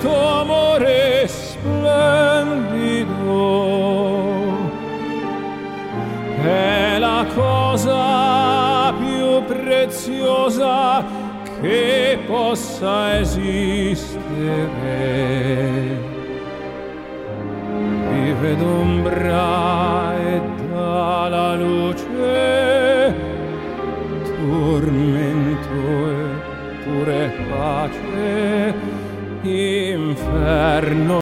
questo amore splendido è la cosa più preziosa che possa esistere. Vive d'ombra e dà luce, tormento e pure pace, inferno